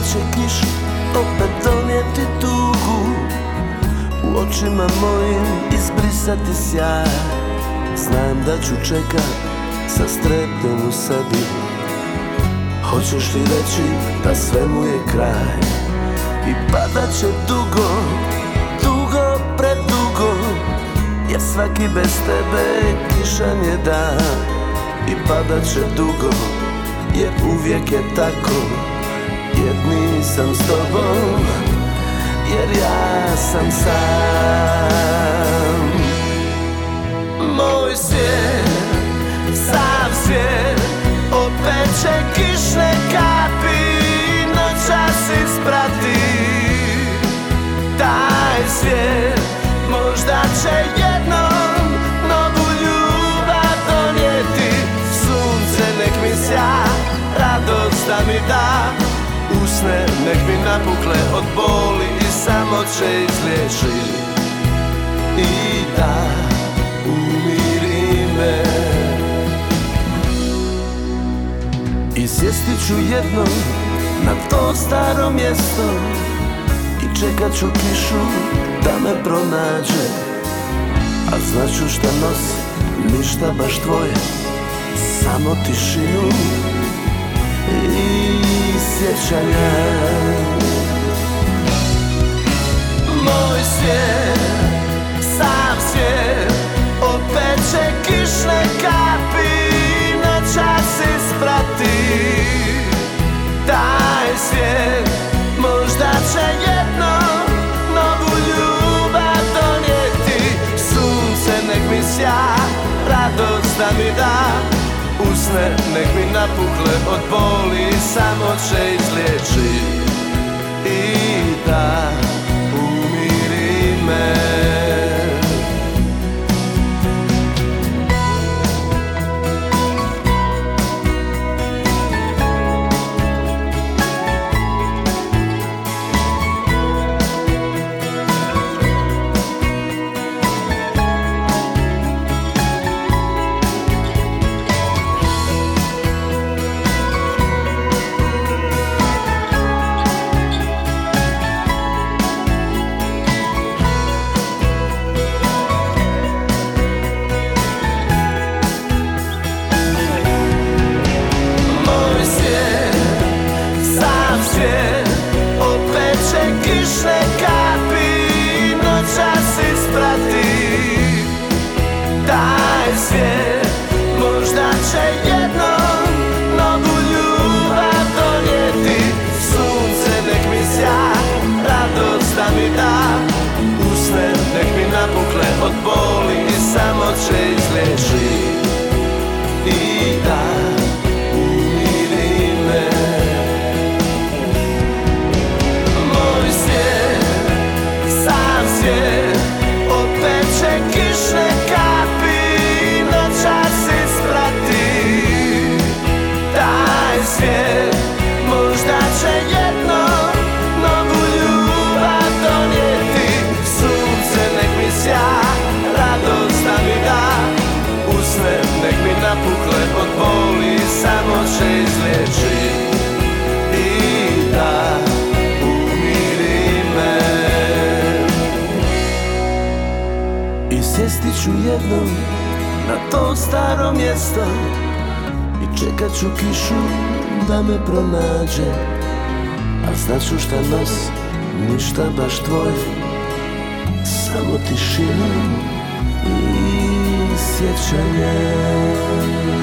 će kiša opet donijeti tugu, u očima mojim izbrisati sjaj. Znam da ću čekat sa strepnjom u sebi. Hoćeš li reći da svemu je kraj? I padat će dugo, dugo, predugo, jer svaki bez tebe kišan je dan. I padat će dugo, jer uvijek je tako, jer nisam s tobom, jer ja sam sam. Moj svijet, sam svijet, opet će kišne kapi noćas isprati. Taj svijet možda će jednom novu ljubav donijeti. Sunce nek mi sja, radost da mi da, usne nek mi napukle od boli i samoće izliječi. I da umiri me. I sjesti ću jednom na to staro mjesto i čekat ću kišu da me pronađe. A znaću šta nosi, ništa baš tvoje, samo tišinu i sjećanja. Moj svijet, sam svijet, opet će kišne kapi noćas isprati. Taj svijet možda će jednom novu ljubav donijeti. Sunce nek mi sja, radost da mi da, usne nek mi napukle od boli i samoće izliječi. I da umiri me. Opet će kišne kapi noćas isprati. Taj svijet možda će jednom novu ljubav donijeti. Sunce nek mi sja, radost da mi da, usne nek mi napukle od boli i samoće izliječi. I da umiri me. Opet će kišne kapi noćas isprati. Taj svijet možda će jednom novu ljubav donijeti. Sunce nek mi sja, radost da mi da, usne nek mi napukle od boli i samoće izliječi. I da sjesti ću jednom na to staro mjesto i čekat ću kišu da me pronađe. A znaću šta nosi, ništa baš tvoje, samo tišinu i sjećanje.